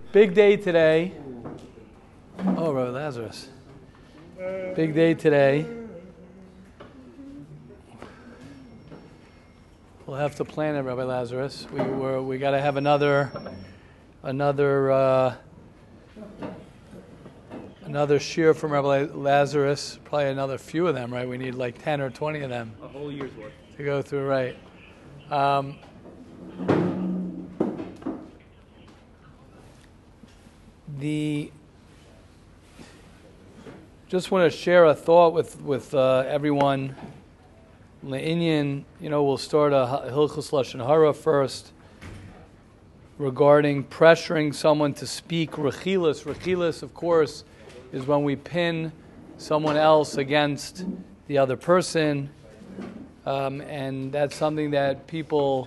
Big day today. Oh, Rabbi Lazarus. Big day today. We'll have to plan it, Rabbi Lazarus. We got to have another shiur from Rabbi Lazarus. Probably another few of them, right? We need like 10 or 20 of them. A whole year's worth to go through, right? Just want to share a thought with everyone. Le'inyan, we'll start a Hilchos Lashon Hara first regarding pressuring someone to speak rechilas. Rechilas, of course, is when we pin someone else against the other person, and that's something that people,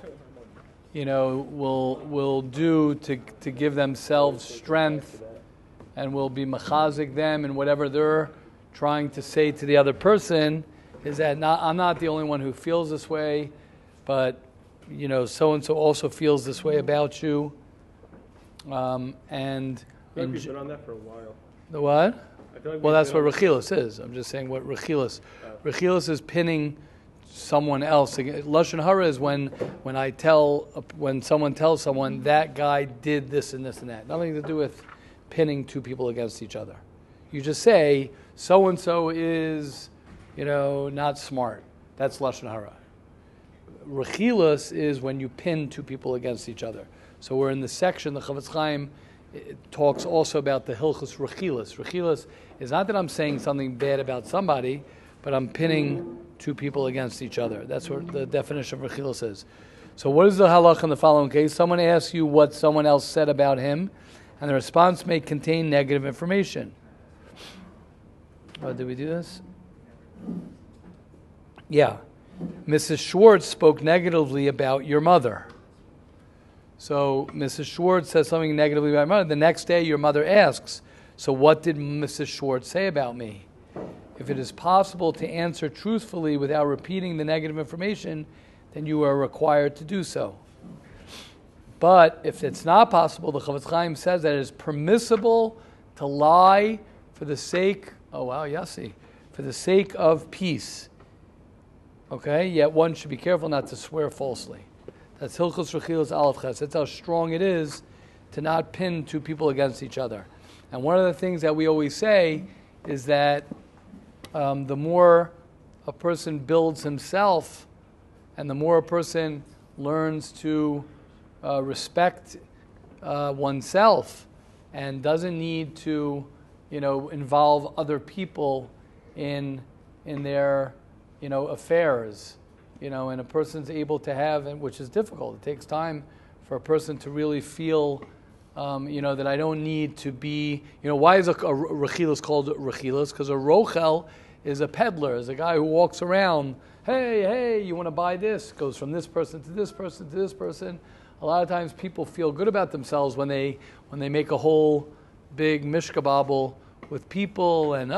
will do to give themselves strength, and will be machazik them in whatever they're trying to say to the other person. Is that I'm not the only one who feels this way, but so-and-so also feels this way about you. And we've been on that for a while. The what? Well, that's what rechilas is. I'm just saying what rechilas. Rechilas is pinning someone else. Lashon Hara is when someone tells someone that guy did this and this and that. Nothing to do with pinning two people against each other. You just say so-and-so is not smart. That's Lashon Hara. Rechilas is when you pin two people against each other. So we're in the section, the Chavetz Chaim talks also about the Hilchos Rechilas. Rechilas is not that I'm saying something bad about somebody, but I'm pinning two people against each other. That's what the definition of Rechilas is. So what is the halach in the following case? Someone asks you what someone else said about him, and the response may contain negative information. Did we do this? Yeah. Mrs. Schwartz spoke negatively about your mother. So Mrs. Schwartz says something negatively about my mother. The next day your mother asks, so what did Mrs. Schwartz say about me? If it is possible to answer truthfully without repeating the negative information, then you are required to do so. But if it's not possible, the Chavetz Chaim says that it is permissible to lie for the sake, for the sake of peace. Okay? Yet one should be careful not to swear falsely. That's Hilchos Rechilas Aleph Ches. That's how strong it is to not pin two people against each other. And one of the things that we always say is that the more a person builds himself and the more a person learns to respect oneself and doesn't need to involve other people in their affairs, and a person's able to have, which is difficult. It takes time for a person to really feel, that I don't need to be, why is a rechilas called rechilas? Because a rochel is a peddler, is a guy who walks around, hey, you want to buy this? Goes from this person to this person to this person. A lot of times people feel good about themselves when they make a whole big mishkababble with people, and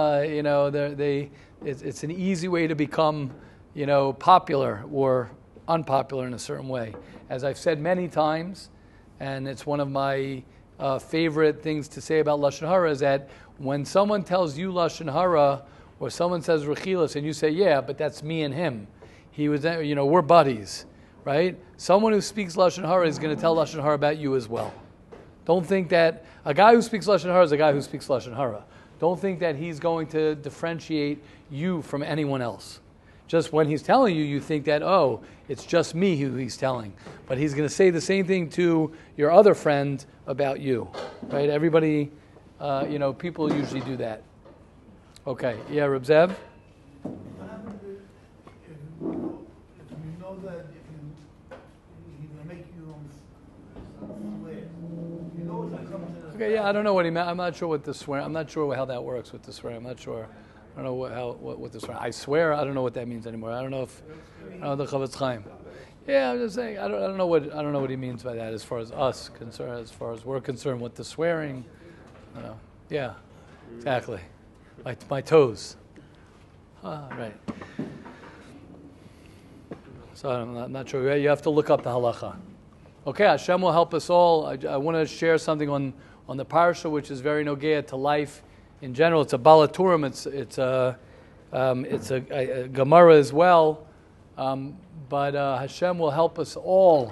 it's an easy way to become popular or unpopular in a certain way. As I've said many times, and it's one of my favorite things to say about Lashon Hara, is that when someone tells you Lashon Hara, or someone says Rechilas, and you say, yeah, but that's me and him. He was, we're buddies, right? Someone who speaks Lashon Hara is going to tell Lashon Hara about you as well. Don't think that a guy who speaks Lashon Hara is a guy who speaks Lashon Hara. Don't think that he's going to differentiate you from anyone else. Just when he's telling you, you think that, it's just me who he's telling. But he's going to say the same thing to your other friend about you. Right? Everybody, people usually do that. Okay. Yeah, Reb Zev? What happens if you know that he's going to make you swear? You know it's not coming to the... Okay, yeah, I don't know what he meant. I'm not sure what the swear. I'm not sure how that works with the swear. I'm not sure. I don't know what the swear. I swear, I don't know what that means anymore. I don't know the Chavetz Chaim. Yeah, I'm just saying. I don't know what he means by that as far as us concerned, as far as we're concerned with the swearing. Yeah, exactly. My toes. Right. So I'm not sure. You have to look up the halacha. Okay, Hashem will help us all. I want to share something on the parsha, which is very nogea to life in general. It's a balaturim. It's a Gemara as well. But Hashem will help us all.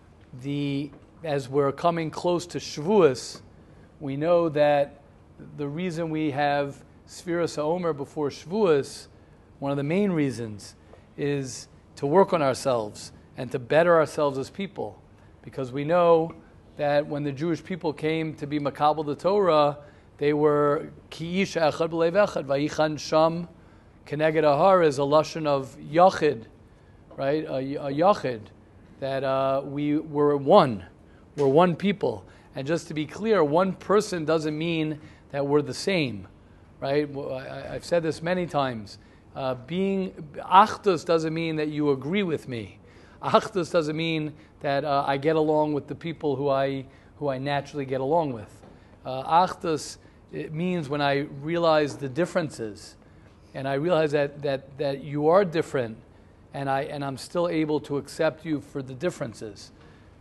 As we're coming close to Shavuos, we know that the reason we have Sfiras HaOmer before Shavuos, one of the main reasons, is to work on ourselves and to better ourselves as people. Because we know that when the Jewish people came to be Makabel the Torah, they were Ki ish echad b'lev echad, vayichan sham keneged ahar is a lashon of yachid, right? A yachid, that we were one. We're one people. And just to be clear, one person doesn't mean that we're the same, right? I've said this many times. Being achdus doesn't mean that you agree with me. Achdus doesn't mean that I get along with the people who I naturally get along with. Achdus, it means when I realize the differences, and I realize that you are different, and I'm still able to accept you for the differences.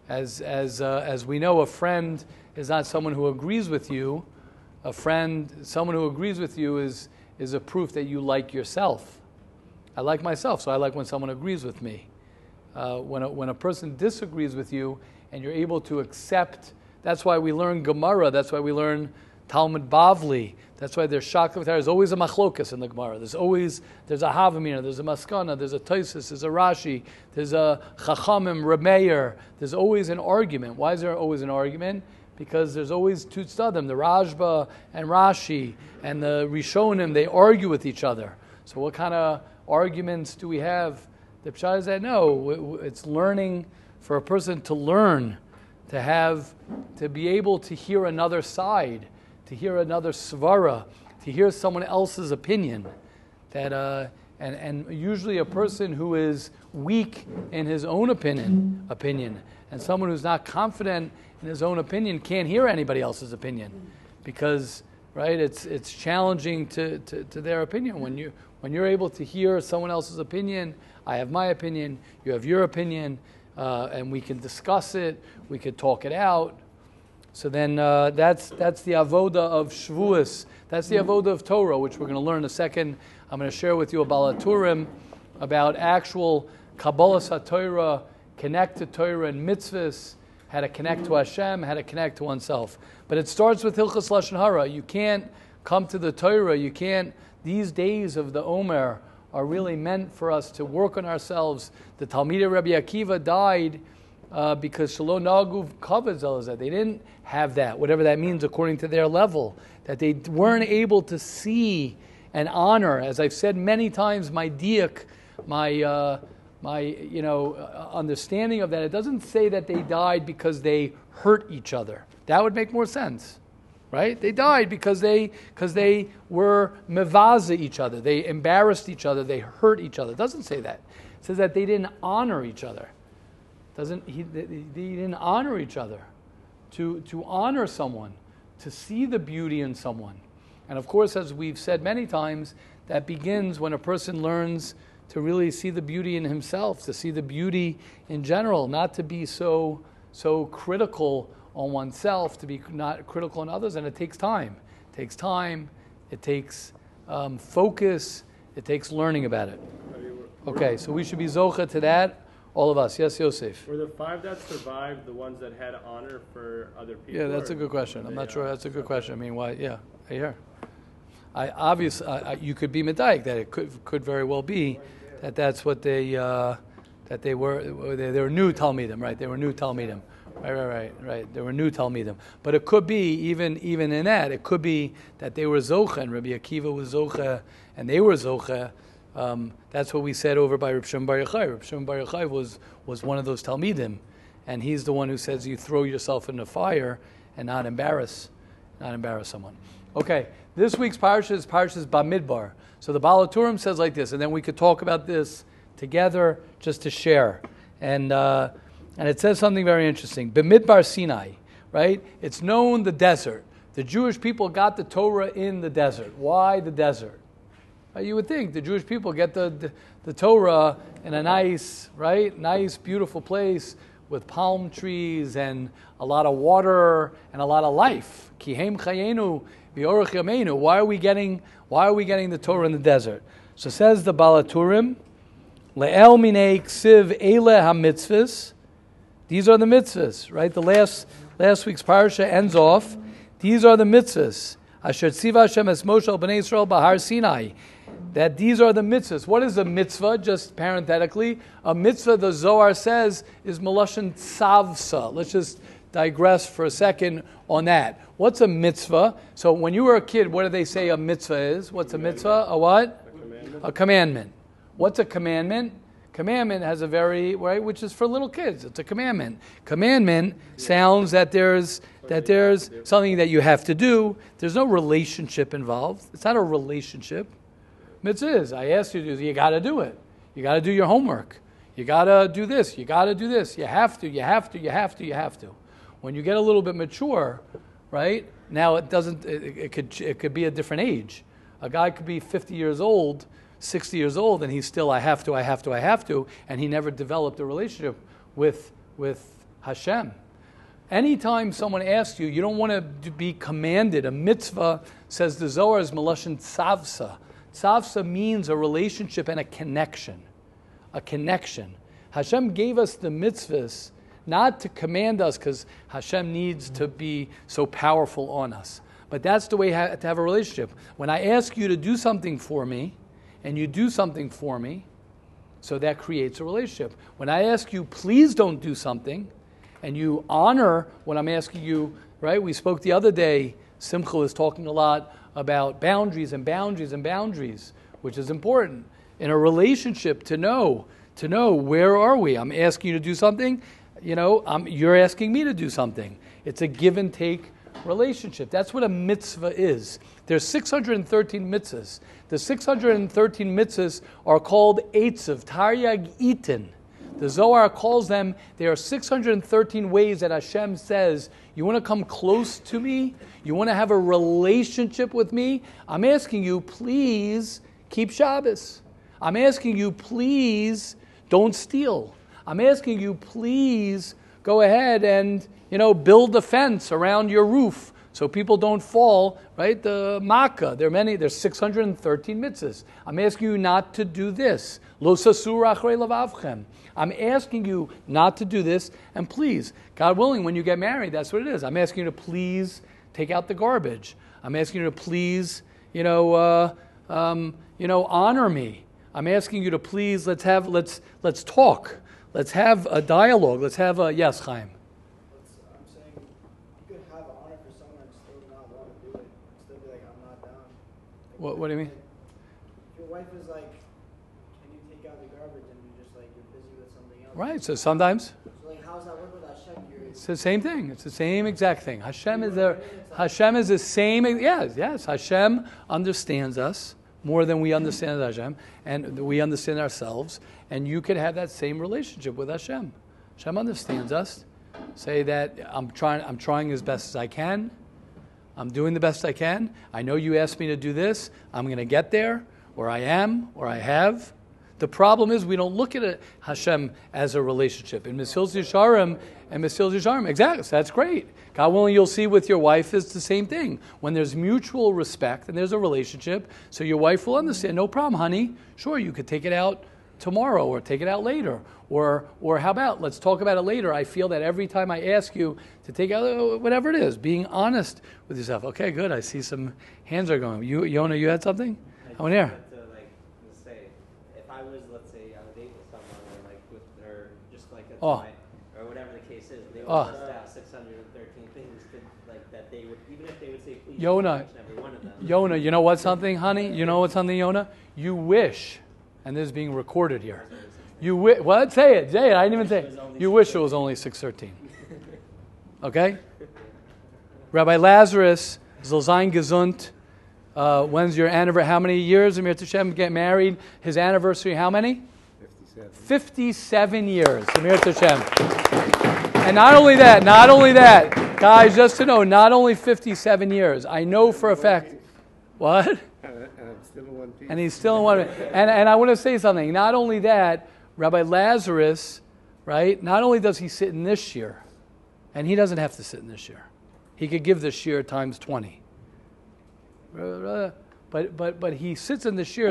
As we know, a friend is not someone who agrees with you. Someone who agrees with you is a proof that you like yourself. I like myself, so I like when someone agrees with me. When a person disagrees with you and you're able to accept, that's why we learn Gemara, that's why we learn Talmud Bavli, that's why there's Shakla. There's always a machlokas in the Gemara. There's a Havamina, there's a Maskana, there's a Taisus, there's a Rashi, there's a Chachamim, Rameir. There's always an argument. Why is there always an argument? Because there's always two tzadim, the Rashba and Rashi, and the Rishonim, they argue with each other. So what kind of arguments do we have? The Pshat is that no, it's learning, for a person to learn, to be able to hear another side, to hear another svara, to hear someone else's opinion. That and usually a person who is weak in his own opinion, and someone who's not confident in his own opinion can't hear anybody else's opinion, because right, it's challenging to their opinion. When you're able to hear someone else's opinion, I have my opinion, you have your opinion, and we can discuss it, we could talk it out. So then that's the avoda of Shavuos. That's the avoda of Torah, which we're going to learn in a second. I'm going to share with you a balaturim about actual Kabbalah HaTorah, connect to Torah and mitzvahs, how to connect to Hashem, how to connect to oneself. But it starts with Hilchas Lashon Hara. You can't come to the Torah, these days of the Omer are really meant for us to work on ourselves. The Talmidei Rabbi Akiva died because Shelo Nagu Kavod Zelazeh. They didn't have that, whatever that means according to their level, that they weren't able to see and honor. As I've said many times, my diak, my understanding of that, it doesn't say that they died because they hurt each other. That would make more sense. Right? They died because they were mevaza each other. They embarrassed each other. They hurt each other. It doesn't say that. It says that they didn't honor each other. They didn't honor each other. To honor someone, to see the beauty in someone. And of course, as we've said many times, that begins when a person learns to really see the beauty in himself, to see the beauty in general, not to be so critical on oneself, to be not critical on others, and it takes time. It takes focus, it takes learning about it. Okay, so we should be zocha to that, all of us. Yes, Yosef? Were the 5 that survived the ones that had honor for other people? Yeah, that's a good question. I'm not sure. That's a good question. I mean, why? Yeah, I hear. Obviously, you could be medayik that it could very well be that's what they were new Talmidim, right? They were new Talmidim. Right. There were new Talmidim. But it could be, even in that, it could be that they were Zocha, and Rabbi Akiva was Zocha, and they were Zocha. That's what we said over by Reb Shimon Bar Yochai. Reb Shimon Bar Yochai was one of those Talmidim, and he's the one who says you throw yourself in the fire and not embarrass someone. Okay, this week's parsha is Parshas Bamidbar. So the Balaturim says like this, and then we could talk about this together just to share. And it says something very interesting. B'midbar Sinai, right? It's known the desert. The Jewish people got the Torah in the desert. Why the desert? You would think the Jewish people get the Torah in a nice, beautiful place with palm trees and a lot of water and a lot of life. Kihem chayenu v'orach yameinu. Why are we getting the Torah in the desert? So says the Balaturim, le'el minei ksiv ele hamitzvahs. These are the mitzvahs, right? The last week's parasha ends off. These are the mitzvahs. Asher tziva Hashem es Moshe al bnei Yisrael bahar Sinai. That these are the mitzvahs. What is a mitzvah? Just parenthetically, a mitzvah, the Zohar says, is melashon tzavsa. Let's just digress for a second on that. What's a mitzvah? So when you were a kid, what did they say a mitzvah is? What's a mitzvah? A what? A commandment. What's a commandment? Commandment has a very, right, which is for little kids. It's a commandment. Commandment sounds that there's something that you have to do. There's no relationship involved. It's not a relationship. Mitzvah is, I asked you to do, you got to do it. You got to do your homework. You got to do this. You got to do this. You have to. When you get a little bit mature, right, now it could be a different age. A guy could be 50 years old, 60 years old, and he's still, I have to, and he never developed a relationship with Hashem. Anytime someone asks you, you don't want to be commanded. A mitzvah, says the Zohar, is melashon tzavsa. Tzavsa means a relationship and a connection. A connection. Hashem gave us the mitzvahs not to command us because Hashem needs to be so powerful on us. But that's the way to have a relationship. When I ask you to do something for me, and you do something for me, so that creates a relationship. When I ask you, please don't do something, and you honor what I'm asking you, right? We spoke the other day, Simcha was talking a lot about boundaries, which is important. In a relationship, to know where are we? I'm asking you to do something, you're asking me to do something. It's a give and take relationship. That's what a mitzvah is. There's 613 mitzvahs. The 613 mitzvahs are called Eitzav, Taryag Itin. The Zohar calls them, there are 613 ways that Hashem says, you want to come close to me? You want to have a relationship with me? I'm asking you, please keep Shabbos. I'm asking you, please don't steal. I'm asking you, please go ahead and, build a fence around your roof so people don't fall, right? The Makkah, there's 613 mitzvahs. I'm asking you not to do this. Lo sasur achrei lavavchem. I'm asking you not to do this, and please, God willing, when you get married, that's what it is. I'm asking you to please take out the garbage. I'm asking you to please, honor me. I'm asking you to please, let's talk. Let's have a dialogue. Let's have a, yes, Chaim. I'm saying you could have honor for someone and still not want to do it. Still be like, I'm not down. What do you mean? If your wife is like, can you take out the garbage, and you're just like, you're busy with something else. Right, so sometimes. So like, how does that work with Hashem? It's the same thing. It's the same exact thing. Hashem is the same. Yes. Hashem understands us more than we understand Hashem, and we understand ourselves. And you could have that same relationship with Hashem. Hashem understands us. Say that I'm trying as best as I can. I'm doing the best I can. I know you asked me to do this. I'm going to get there, or I am, or I have. The problem is we don't look at Hashem as a relationship. In Mesilas Yesharim, exactly, so that's great. God willing, you'll see with your wife is the same thing. When there's mutual respect and there's a relationship, so your wife will understand, no problem, honey. Sure, you could take it out tomorrow or take it out later. Or how about, let's talk about it later. I feel that every time I ask you to take out whatever it is, being honest with yourself. Okay, good, I see some hands are going. Yona, you had something? I want to hear. Or whatever the case is, they would list out 613 things that they would, even if they would say please, Yona, every one of them. Yona, you know what something, honey? You know what something, Yona? You wish, and this is being recorded here. You wish. What? Say it. I didn't even say it. You wish it was only 613. Okay. Rabbi Lazarus, Zolzain Gesund. When's your anniversary? How many years? Amir Tashem get married. His anniversary, how many? 57 years. Amir Tashem. And not only that, guys, just to know, not only 57 years. I know for a fact. What? And he's still in one piece. And I want to say something. Not only that, Rabbi Lazarus right? Not only does he sit in this shear, and he doesn't have to sit in this shear. He could give this shear times 20. But he sits in the shear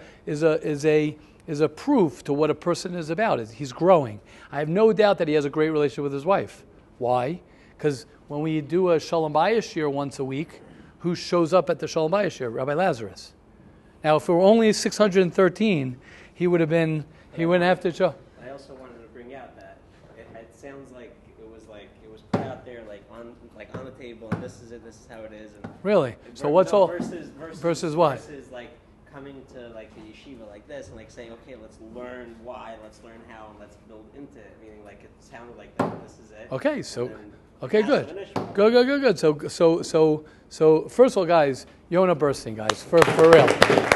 is a proof to what a person is about. He's growing. I have no doubt that he has a great relationship with his wife. Why? Because when we do a Shalom Bayis shiur once a week, who shows up at the Shalom Bayis shiur? Rabbi Lazarus. Now, if it were only 613, he wouldn't have to show. I also wanted to bring out that it sounds like it was put out there on the table, and this is it, this is how it is. And really? So what's all versus what? Versus like coming to like the yeshiva like this and like saying, okay, let's learn why, let's learn how, and let's build into it. Meaning like it sounded like that. This is it. Okay, so okay, good. Good. So first of all, guys, Yonah Burstein, guys, for real.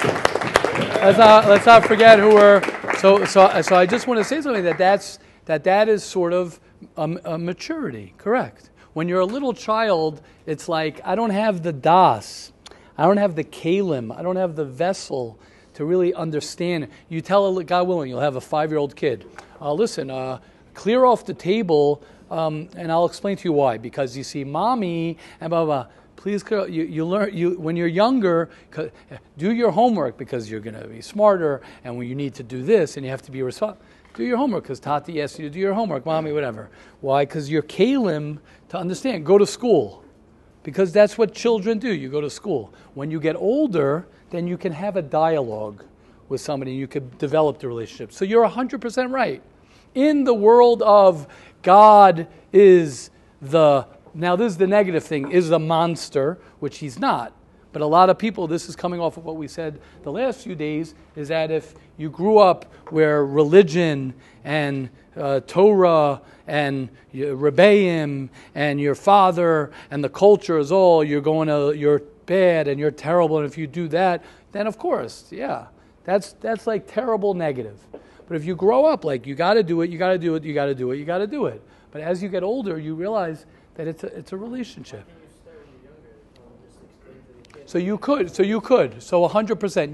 Let's not forget who we're. So I just want to say something that is sort of a maturity, correct? When you're a little child, it's like I don't have the das, I don't have the kalim, I don't have the vessel to really understand. You tell God willing, you'll have a 5-year-old kid. Listen, clear off the table, and I'll explain to you why. Because you see, mommy and blah blah. Please, you learn. When you're younger, do your homework because you're going to be smarter. And when you need to do this, and you have to be responsible, do your homework because Tati asks you to do your homework, mommy, whatever. Why? Because you're kalim to understand. Go to school, because that's what children do. You go to school. When you get older, then you can have a dialogue with somebody. You could develop the relationship. So you're 100% right. In the world of God is the. Now, this is the negative thing, is the monster, which he's not. But a lot of people, this is coming off of what we said the last few days, is that if you grew up where religion and Torah and Rebbeim and your father and the culture is all, you're bad and you're terrible, and if you do that, then of course, yeah, that's like terrible negative. But if you grow up like you got to do it, you got to do it, you got to do it, you got to do it. But as you get older, you realize that it's a relationship. So you could. So 100%,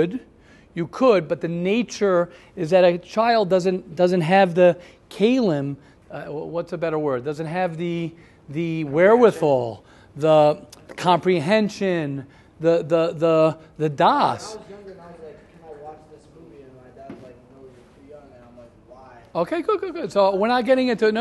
you could. But the nature is that a child doesn't have the kalim. What's a better word? Doesn't have the wherewithal, the comprehension, the das. When I was younger, and I was like, "Can I watch this movie?" And my dad's like, "No, you're too young." And I'm like, "Why?" Okay, good. So we're not getting into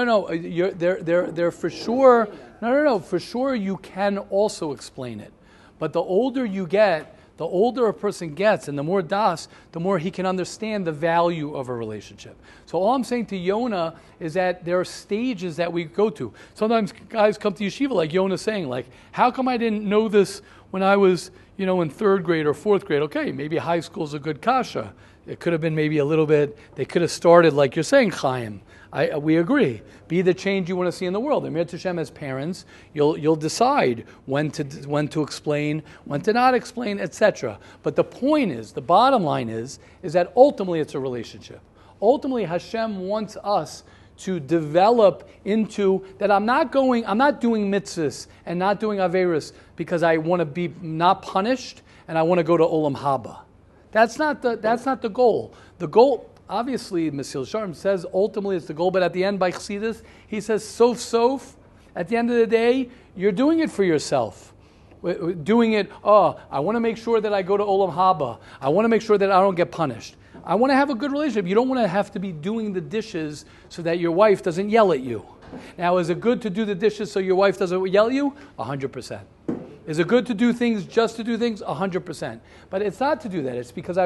they're for sure. No. For sure, you can also explain it, but the older you get, the older a person gets, and the more das, the more he can understand the value of a relationship. So all I'm saying to Yonah is that there are stages that we go to. Sometimes guys come to yeshiva like Yonah's saying, like, how come I didn't know this when I was, in 3rd grade or 4th grade? Okay, maybe high school's a good kasha. It could have been maybe a little bit, they could have started like you're saying, Chaim. We agree. Be the change you want to see in the world. And Mirz Hashem, as parents, you'll decide when to explain, when to not explain, etc. But the point is, the bottom line is that ultimately it's a relationship. Ultimately, Hashem wants us to develop into that. I'm not doing mitzvahs and not doing averos because I want to be not punished and I want to go to Olam Haba. That's not the goal. The goal, obviously, Mesil Sharm says ultimately it's the goal, but at the end by Chassidus, he says sof. At the end of the day, you're doing it for yourself. Doing it, I want to make sure that I go to Olam Haba. I want to make sure that I don't get punished. I want to have a good relationship. You don't want to have to be doing the dishes so that your wife doesn't yell at you. Now, is it good to do the dishes so your wife doesn't yell at you? 100%. Is it good to do things just to do things? 100%. But it's not to do that. It's because I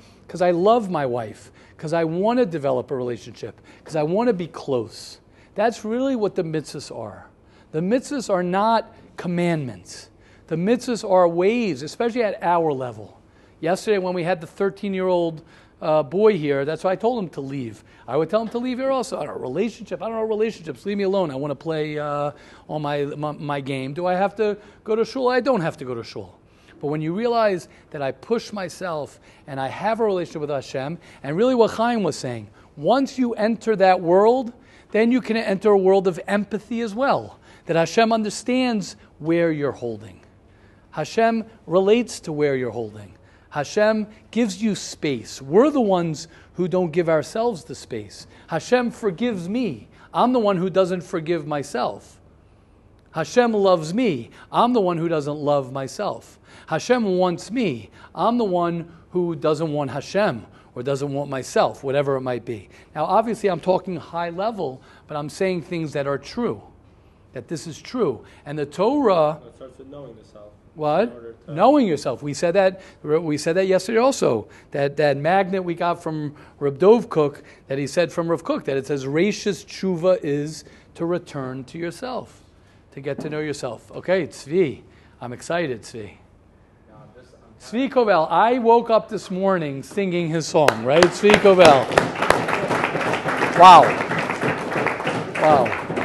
love my wife, because I want to develop a relationship, because I want to be close. That's really what the mitzvahs are. The mitzvahs are not commandments. The mitzvahs are ways, especially at our level. Yesterday when we had the 13-year-old boy here, that's why I told him to leave. I would tell him to leave here also. I don't know relationships. Leave me alone. I want to play on my game. Do I have to go to shul? I don't have to go to shul. But when you realize that I push myself and I have a relationship with Hashem, and really what Chaim was saying, once you enter that world, then you can enter a world of empathy as well. That Hashem understands where you're holding. Hashem relates to where you're holding. Hashem gives you space. We're the ones who don't give ourselves the space. Hashem forgives me. I'm the one who doesn't forgive myself. Hashem loves me. I'm the one who doesn't love myself. Hashem wants me. I'm the one who doesn't want Hashem or doesn't want myself, whatever it might be. Now, obviously, I'm talking high level, but I'm saying things that are true, that this is true. And the Torah... It starts with knowing the self. What? Knowing yourself. We said that yesterday also. That magnet we got from Reb Dov Cook, that he said from Rav Kook, that it says, Reishis Tshuva is to return to yourself, to get to know yourself. Okay, Tzvi. I'm excited, Tzvi. Tzvi Kovel. I woke up this morning singing his song, right? Tzvi Kovel. Wow. Wow.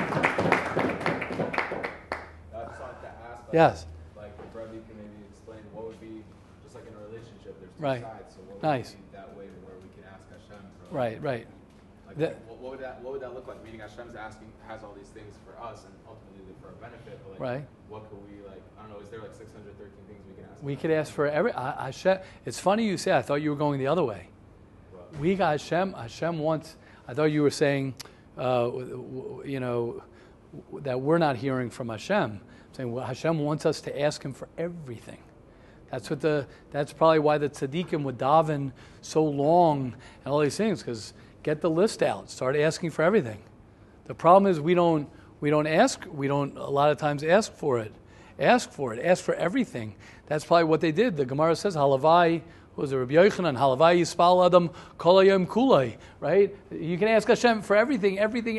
I just wanted to ask, Yes. like, if Rebbe can maybe explain what would be, just like in a relationship, there's two Right. sides. So what would Nice. be that way where we can ask Hashem for, Right. like, That- what would that look like? Meaning Hashem's asking, has all these things for us and ultimately for our benefit, but like, Right. what could we, like, I don't know, is there like 613 things we can ask? We could ask for every Hashem. It's funny you say. I thought you were going the other way. We got Hashem. Hashem wants. I thought you were saying, you know, that we're not hearing from Hashem. I'm saying, well, Hashem wants us to ask Him for everything. That's probably why the tzaddikim would daven so long and all these things, because get the list out, start asking for everything. The problem is we don't a lot of times ask for it. Ask for everything. That's probably what they did. The Gemara says, Halavai, what was it, Rabbi Yochanan, Halavai Yispal Adam Kol Hayom Kulai, right? You can ask Hashem for everything.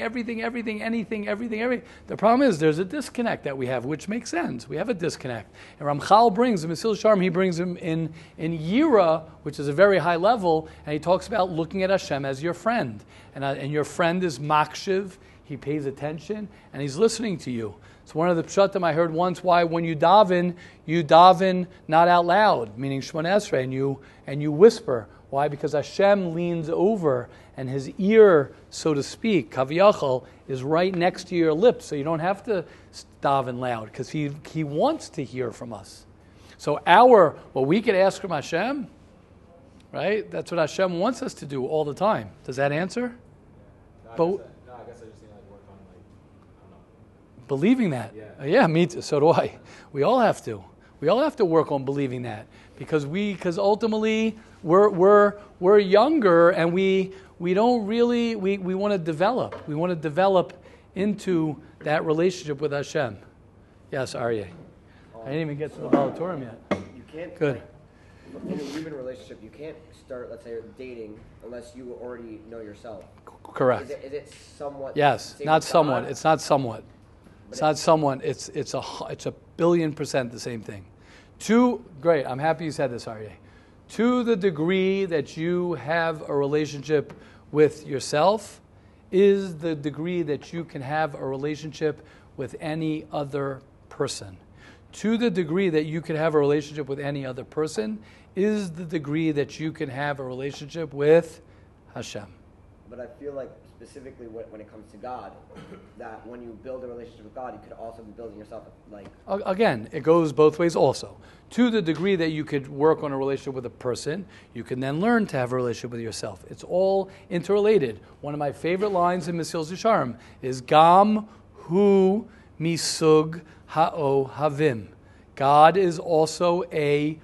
The problem is there's a disconnect that we have, which makes sense. We have a disconnect. And Ramchal brings, in Mesil Sharm, he brings him in Yira, which is a very high level, and he talks about looking at Hashem as your friend. And your friend is Makshiv, he pays attention, and he's listening to you. It's one of the pshatim I heard once why when you daven not out loud, meaning Shemona Esrei, and you whisper. Why? Because Hashem leans over and His ear, so to speak, kaviyachal, is right next to your lips, so you don't have to daven loud because He wants to hear from us. So what we could ask from Hashem, right? That's what Hashem wants us to do all the time. Does that answer? I guess I just need to like work on like, I don't know. Believing that. Yeah. Yeah, me too. So do I. We all have to. We all have to work on believing that because ultimately we're younger and we don't really we want to develop. We want to develop into that relationship with Hashem. Yes, Aryeh. I didn't even get to the Balatorim yet. You can't. Good. In a human relationship, you can't start, let's say, dating unless you already know yourself. Correct. Is it somewhat? Yes, same not with somewhat. God? It's not somewhat. It's not somewhat. It's a 1,000,000,000% the same thing. Great. I'm happy you said this, Aryeh. To the degree that you have a relationship with yourself is the degree that you can have a relationship with any other person. To the degree that you can have a relationship with any other person is the degree that you can have a relationship with Hashem. But I feel like specifically when it comes to God, that when you build a relationship with God, you could also be building yourself like. Again, it goes both ways also. To the degree that you could work on a relationship with a person, you can then learn to have a relationship with yourself. It's all interrelated. One of my favorite lines in Mesil Zisharim is Gam Hu Misug Ha'o Havim. God is also a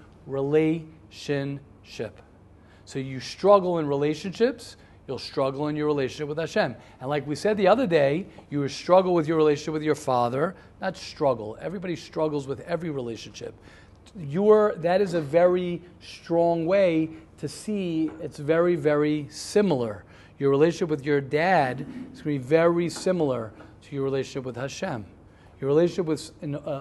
relationship. So you struggle in relationships, you'll struggle in your relationship with Hashem. And like we said the other day, you will struggle with your relationship with your father. Not struggle. Everybody struggles with every relationship. That is a very strong way to see it's very, very similar. Your relationship with your dad is going to be very similar to your relationship with Hashem. Your relationship with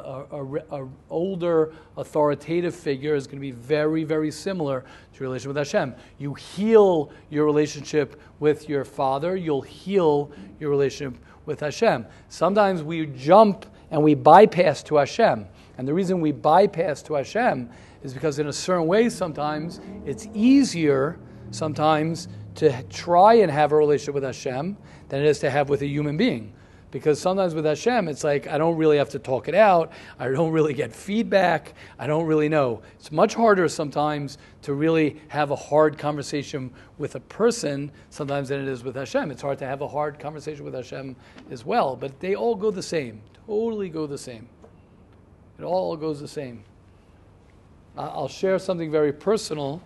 an older authoritative figure is going to be very, very similar to your relationship with Hashem. You heal your relationship with your father, you'll heal your relationship with Hashem. Sometimes we jump and we bypass to Hashem. And the reason we bypass to Hashem is because in a certain way sometimes it's easier sometimes to try and have a relationship with Hashem than it is to have with a human being. Because sometimes with Hashem, it's like I don't really have to talk it out. I don't really get feedback. I don't really know. It's much harder sometimes to really have a hard conversation with a person sometimes than it is with Hashem. It's hard to have a hard conversation with Hashem as well. But they all go the same. Totally go the same. It all goes the same. I'll share something very personal.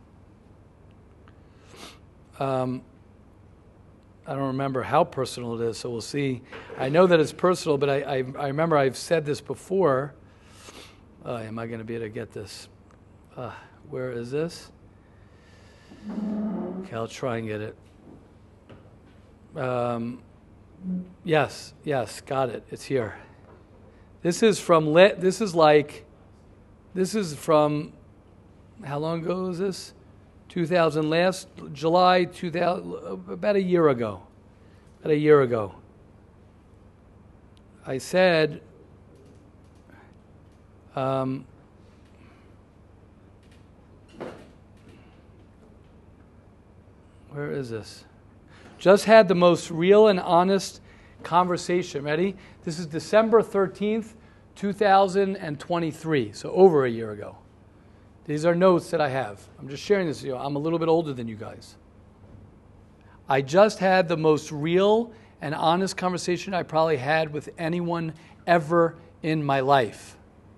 I don't remember how personal it is, so we'll see. I know that it's personal, but I remember I've said this before. Am I going to be able to get this? Where is this? Okay, I'll try and get it. Yes, got it. It's here. This is from, how long ago was this? 2000, last July 2000, about a year ago. I said, where is this? Just had the most real and honest conversation. Ready? This is December 13th, 2023, so over a year ago. These are notes that I have. I'm just sharing this with you. I'm a little bit older than you guys. I just had the most real and honest conversation I probably had with anyone ever in my life.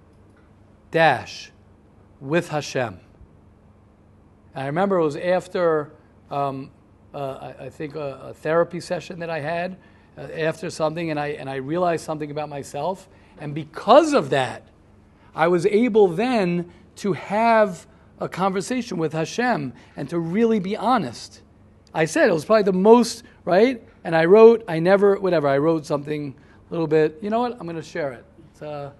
With Hashem. And I remember it was after, I think, a therapy session that I had, after something, and I realized something about myself. And because of that, I was able then to have a conversation with Hashem and to really be honest. I said it was probably the most, right? And I wrote something a little bit. You know what? I'm going to share it. It's,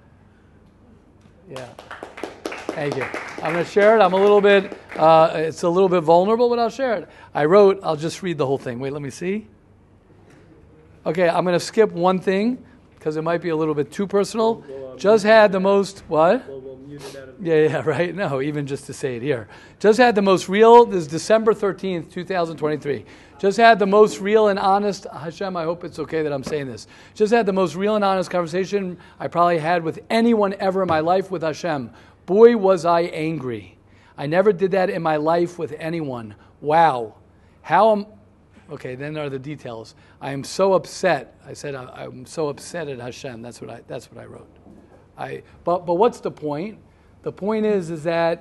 yeah. Thank you. I'm going to share it. I'm a little bit, it's a little bit vulnerable, but I'll share it. I'll just read the whole thing. Wait, let me see. Okay, I'm going to skip one thing because it might be a little bit too personal. Just had the most, what? Yeah, right? No, even just to say it here. Just had the most real, this is December 13th, 2023. Just had the most real and honest, Hashem, I hope it's okay that I'm saying this. Just had the most real and honest conversation I probably had with anyone ever in my life with Hashem. Boy, was I angry. I never did that in my life with anyone. Wow. Okay, then there are the details. I am so upset. I said, I'm so upset at Hashem. That's what I wrote. But what's the point? The point is that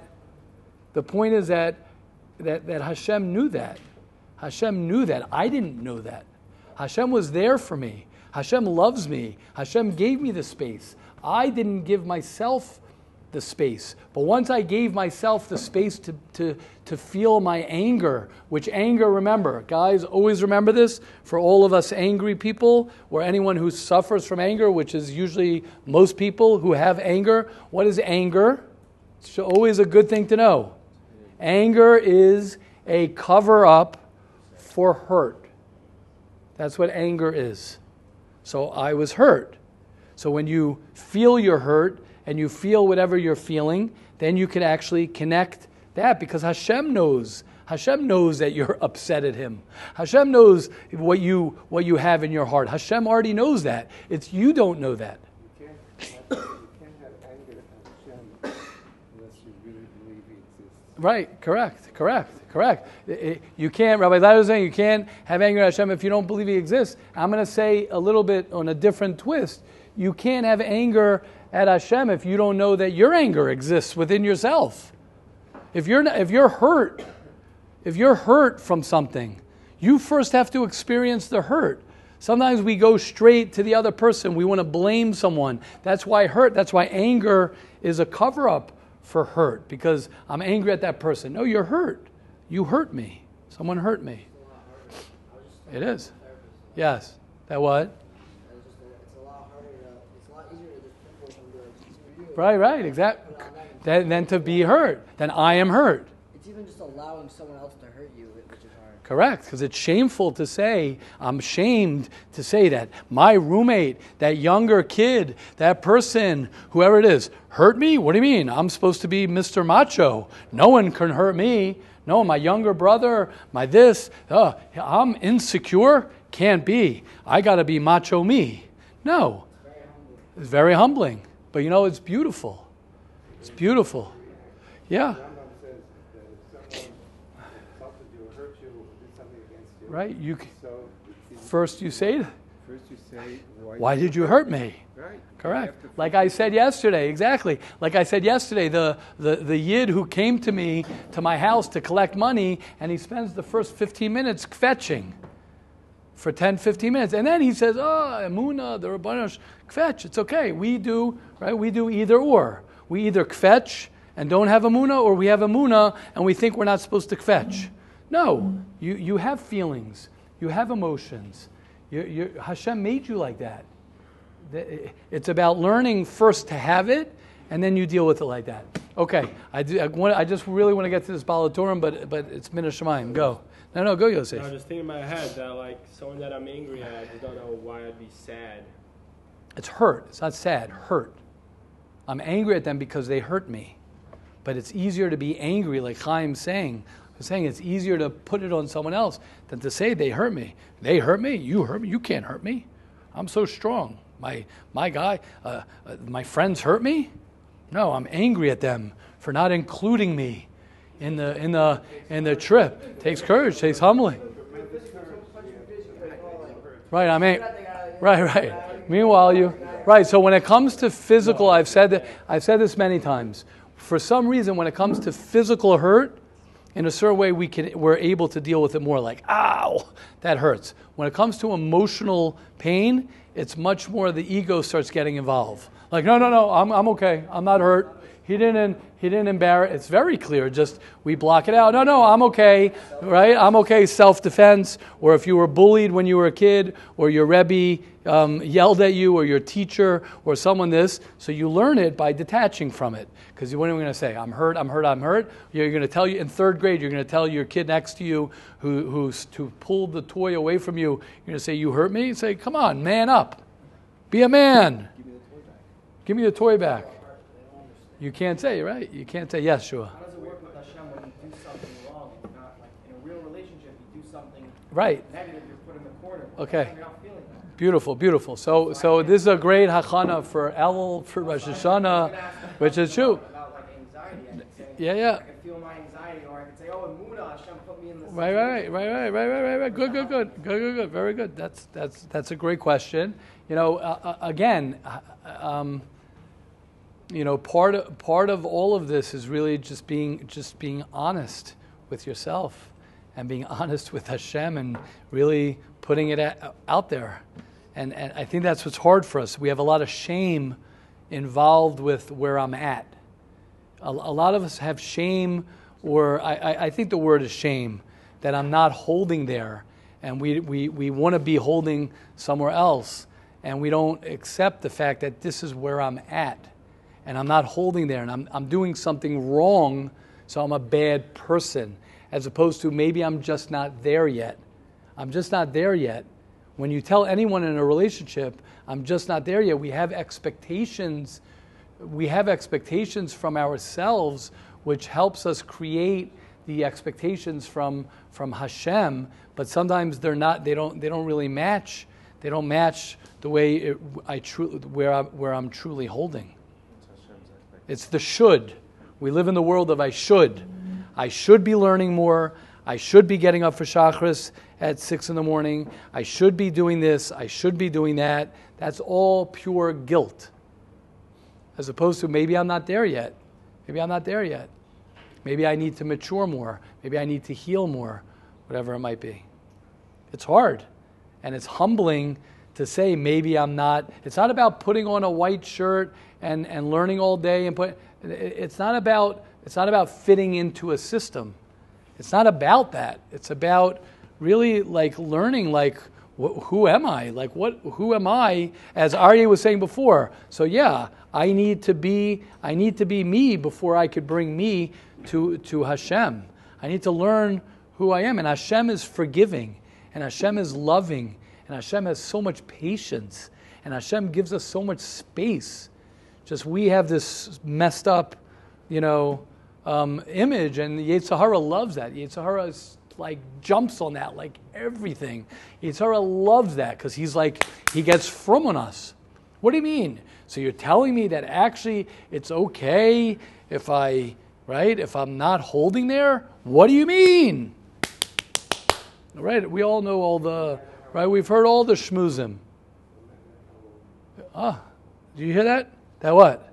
Hashem knew that. Hashem knew that. I didn't know that. Hashem was there for me. Hashem loves me. Hashem gave me the space. I didn't give myself the space. But once I gave myself the space to feel my anger, which anger, remember, guys, always remember this, for all of us angry people, or anyone who suffers from anger, which is usually most people who have anger. What is anger? It's always a good thing to know. Anger is a cover-up for hurt. That's what anger is. So I was hurt. So when you feel you're hurt, and you feel whatever you're feeling, then you can actually connect that, because Hashem knows. Hashem knows that you're upset at Him. Hashem knows what you have in your heart. Hashem already knows that. It's you don't know that. You can't have anger at Hashem unless you really believe He exists. Right, correct. You can't, Rabbi Lau was saying, you can't have anger at Hashem if you don't believe He exists. I'm going to say a little bit on a different twist. You can't have anger at Hashem if you don't know that your anger exists within yourself. If you're hurt from something, you first have to experience the hurt. Sometimes we go straight to the other person. We want to blame someone. That's why anger is a cover-up for hurt, because I'm angry at that person. No, you're hurt. You hurt me. Someone hurt me. It is. Yes. That what? Right, exactly. Then to be hurt, then I am hurt. It's even just allowing someone else to hurt you, which is hard. Correct, because it's shameful to say, I'm shamed to say that. My roommate, that younger kid, that person, whoever it is, hurt me? What do you mean? I'm supposed to be Mr. Macho. No one can hurt me. No, my younger brother, my this, I'm insecure. Can't be. I got to be macho me. No. It's very humbling. But you know, it's beautiful. It's beautiful. Yeah. Rambam says that if someone insulted you or hurt you or did something against you, Right? so First you say, say, why did you hurt me? Right. Correct. Like I said yesterday, exactly. Like I said yesterday, the Yid who came to me, to my house to collect money, and he spends the first 15 minutes fetching for 10, 15 minutes. And then he says, Emunah, the Rabbanosh, kvetch, it's okay. We do either or. We either kvetch and don't have Emunah, or we have Emunah and we think we're not supposed to kvetch. No, you have feelings. You have emotions. Hashem made you like that. It's about learning first to have it, and then you deal with it like that. Okay, I just really want to get to this Balatorim, but it's Min Hashemayim. Go. No, go, Yosef. I was just thinking in my head that, like, someone that I'm angry at, I just don't know why I'd be sad. It's hurt. It's not sad. Hurt. I'm angry at them because they hurt me. But it's easier to be angry, like Chaim's saying. I'm saying it's easier to put it on someone else than to say they hurt me. They hurt me. You hurt me. You can't hurt me. I'm so strong. My guy, my friends hurt me. No, I'm angry at them for not including me in the trip. Takes courage. Takes humbling. Right. I mean, right. Meanwhile, right. So when it comes to physical, I've said this many times. For some reason, when it comes to physical hurt, in a certain way, we're able to deal with it more. Like, ow, that hurts. When it comes to emotional pain, it's much more the ego starts getting involved. Like, no, I'm okay. I'm not hurt. He didn't embarrass. It's very clear. Just we block it out. No, I'm okay. Right? I'm okay. Self-defense. Or if you were bullied when you were a kid, or your Rebbe yelled at you, or your teacher, or someone this. So you learn it by detaching from it. Because what are we going to say? I'm hurt. You're going to tell you in third grade. You're going to tell your kid next to you who pulled the toy away from you. You're going to say, "You hurt me." Say, "Come on, man up. Be a man. Give me the toy back." You can't say, right? You can't say, yes, sure. How does it work with Hashem when you do something wrong? It's not like in a real relationship, you do something negative, you're put in the corner. Okay. You're not feeling that. Beautiful. So this is a great hachana for Elul, for Rosh Hashanah, which is true. About like anxiety, I could say, Yeah. I can feel my anxiety, or I could say, Emunah, Hashem put me in this. Right. Good. Very good. That's a great question. Again, part of all of this is really just being honest with yourself and being honest with Hashem and really putting it out there. And I think that's what's hard for us. We have a lot of shame involved with where I'm at. A lot of us have shame, or I think the word is shame, that I'm not holding there. And we want to be holding somewhere else. And we don't accept the fact that this is where I'm at. And I'm not holding there, and I'm doing something wrong, so I'm a bad person, as opposed to maybe I'm just not there yet. I'm just not there yet. When you tell anyone in a relationship, I'm just not there yet, we have expectations. We have expectations from ourselves, which helps us create the expectations from Hashem. But sometimes they're not. They don't really match. They don't match the way where I'm truly holding. It's the should. We live in the world of I should. I should be learning more. I should be getting up for Shachris at 6 a.m. I should be doing this. I should be doing that. That's all pure guilt. As opposed to maybe I'm not there yet. Maybe I need to mature more. Maybe I need to heal more. Whatever it might be. It's hard. And it's humbling to say maybe I'm not. It's not about putting on a white shirt and learning all day and it's not about fitting into a system. It's not about that. It's about really like learning like who am I? Who am I? As Aryeh was saying before. So yeah, I need to be me before I could bring me to Hashem. I need to learn who I am, and Hashem is forgiving, and Hashem is loving, and Hashem has so much patience, and Hashem gives us so much space. Just we have this messed up, image, and Yetzer Hara loves that. Yetzer Hara is like jumps on that like everything. Yetzer Hara loves that because he's like, he gets from on us. What do you mean? So you're telling me that actually it's okay if if I'm not holding there? What do you mean? Right, we all know all the, right, we've heard all the shmuzim. Ah, do you hear that? That what?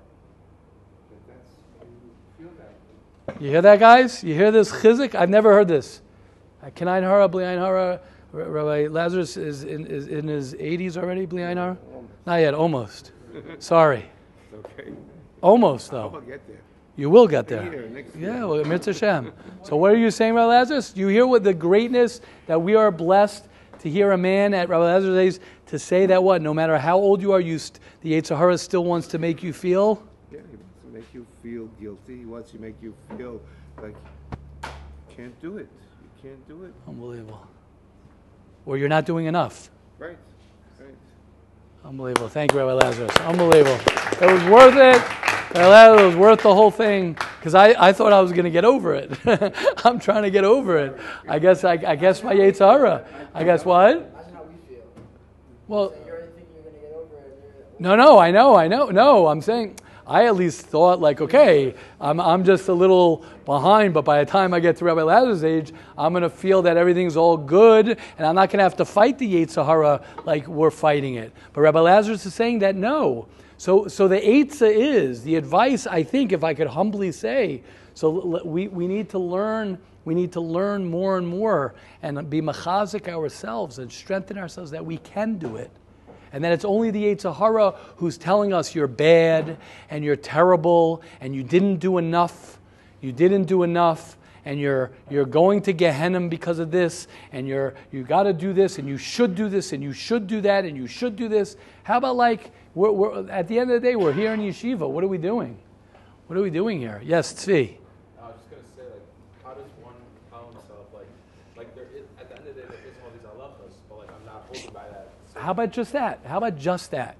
You hear that, guys? You hear this chizik? I've never heard this. K'nayin hara, bli ayin hara. Rabbi Lazarus is in his 80s already, bli ayin hara? Not yet, almost. Sorry. Okay. Almost, though. I'll get there. You will get there. Next year. Yeah, well, Mitzvah Shem. So what are you saying, Rabbi Lazarus? You hear what the greatness that we are blessed to hear a man at Rabbi Lazarus' age to say that what? No matter how old you are, the Yetzer Hara still wants to make you feel? Yeah, he wants to make you feel guilty. He wants to make you feel like you can't do it. You can't do it. Unbelievable. Or you're not doing enough. Right. Unbelievable. Thank you, Rabbi Lazarus. Unbelievable. It was worth it. It was worth the whole thing because I thought I was going to get over it. I'm trying to get over it. I guess my Yetzer Hara. I guess what? Imagine how we feel. Well, So you're thinking you're going to get over it. no, I know. No, I'm saying I at least thought like, okay, I'm just a little behind, but by the time I get to Rabbi Lazarus' age, I'm going to feel that everything's all good, and I'm not going to have to fight the Yetzer Hara like we're fighting it. But Rabbi Lazarus is saying that no. So the Eitzah is, the advice, I think, if I could humbly say, so we need to learn. We need to learn more and more and be machazik ourselves and strengthen ourselves that we can do it. And that it's only the Yetzer Hara who's telling us you're bad and you're terrible and you didn't do enough. You didn't do enough and you're going to Gehenna because of this and you got to do this and you should do this and you should do that and you should do this. How about like we're at the end of the day we're here in yeshiva. What are we doing? What are we doing here? Yes, Tzvi. I was just gonna say, like, how does one tell himself, like there is, at the end of the day, there is all these halachos, but like I'm not holding by that. So How about just that? How about just that?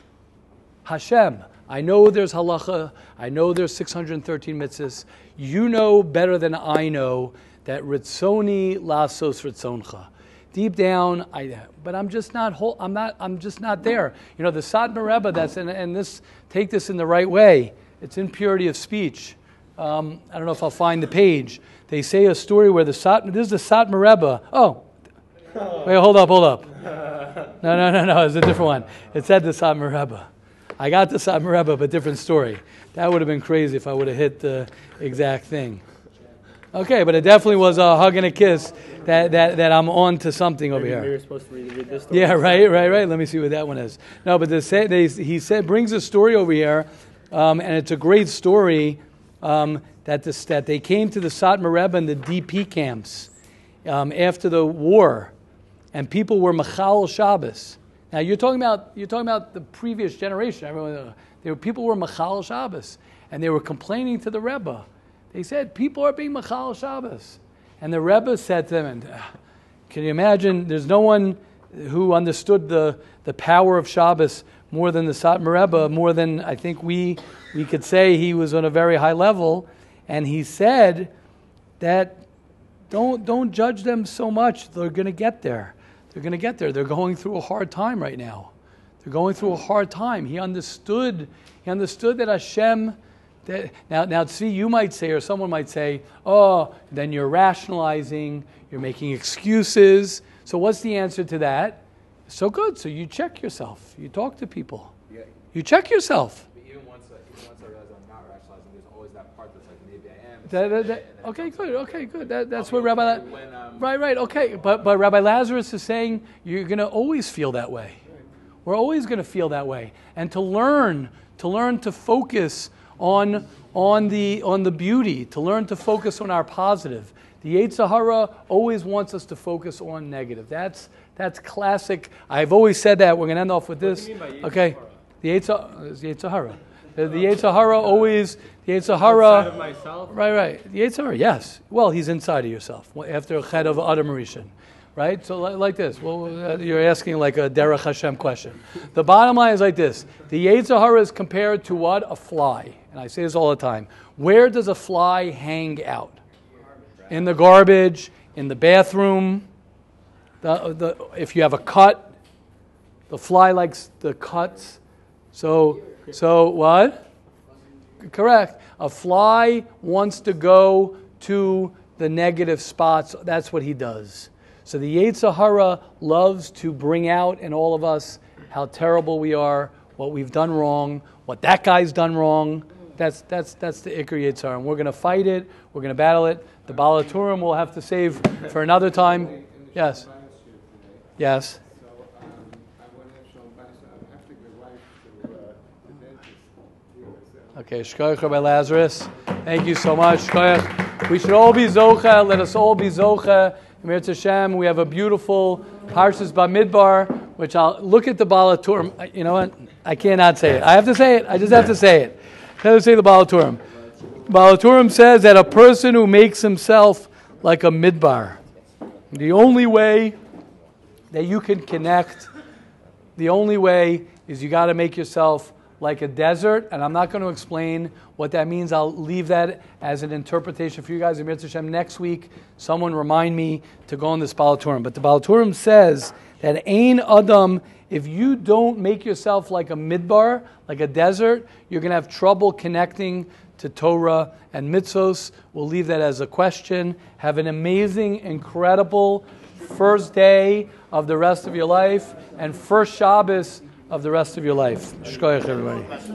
Hashem, I know there's halacha. I know there's 613 mitzvahs. You know better than I know that ritzoni lasos ritzoncha. Deep down, but I'm just not. I'm just not there. You know, the Satmar Rebbe. And this. Take this in the right way. It's in purity of speech. I don't know if I'll find the page. They say a story where this is the Satmar Rebbe. Oh, wait, hold up. No, it's a different one. It said the Satmar Rebbe. I got the Satmar Rebbe, but different story. That would have been crazy if I would have hit the exact thing. Okay, but it definitely was a hug and a kiss that I'm on to something over here. You're supposed to read this story. Yeah, right. Let me see what that one is. No, but he brings a story over here, and it's a great story that they came to the Satmar Rebbe and the DP camps after the war, and people were machal Shabbos. Now you're talking about the previous generation. People were machal Shabbos, and they were complaining to the Rebbe. They said people are being machal Shabbos, and the Rebbe said to them, and can you imagine? There's no one who understood the power of Shabbos more than the Satmar Rebbe, more than I think we could say he was on a very high level. And he said that don't judge them so much. They're going to get there. They're going through a hard time right now. They're going through a hard time. He understood that Hashem. Now, see, you might say, or someone might say, oh, then you're rationalizing, you're making excuses. So what's the answer to that? So good. So you check yourself. You talk to people. Yeah. You check yourself. But even once I realize I'm not rationalizing, there's always that part that's like maybe I am. Okay, good. That's what Rabbi. Right. Okay, but Rabbi Lazarus is saying you're going to always feel that way. We're always going to feel that way, and to learn to focus on the beauty, to learn to focus on our positive. The Yetzer Hara always wants us to focus on negative. That's classic. I've always said that. We're going to end off with this. What do you mean by Yetzer Okay, Hara? the Yetzer Hara. The Yetzer Hara always. The Yetzer Outside of Hara. myself? Right. The Yetzer Hara. Yes. Well, he's inside of yourself after a ched of Adam Rishon. Right? So like this. Well, you're asking like a Derech Hashem question. The bottom line is like this. The Yetzer Hara is compared to what? A fly. And I say this all the time. Where does a fly hang out? In the garbage, in the bathroom. If you have a cut, the fly likes the cuts. So what? Correct. A fly wants to go to the negative spots. That's what he does. So the Yetzer Hara loves to bring out in all of us how terrible we are, what we've done wrong, what that guy's done wrong. That's the Iker Yetzer Hara. And we're going to fight it. We're going to battle it. The Baal HaTurim we'll have to save for another time. Yes. Yes. So I want to have some I have to take my wife to the dentist. Okay, Shkoyach Rabbi Lazarus. Thank you so much. Shkoyach. We should all be Zocha. Let us all be Zocha. Emir Hashem. We have a beautiful Parshas Bamidbar, which I'll look at the Baal HaTurim. You know what? I cannot say it. I have to say it. I just have to say it. I have to say the Baal HaTurim. Baal HaTurim says that a person who makes himself like a midbar, the only way that you can connect, the only way is you got to make yourself like a desert, and I'm not going to explain what that means. I'll leave that as an interpretation for you guys. Emir Hashem, next week, someone remind me to go on this Baal HaTurim. But the Baal HaTurim says that Ein Adam, if you don't make yourself like a midbar, like a desert, you're going to have trouble connecting to Torah and mitzvos. We'll leave that as a question. Have an amazing, incredible first day of the rest of your life and first Shabbos of the rest of your life. Shkoyach, everybody.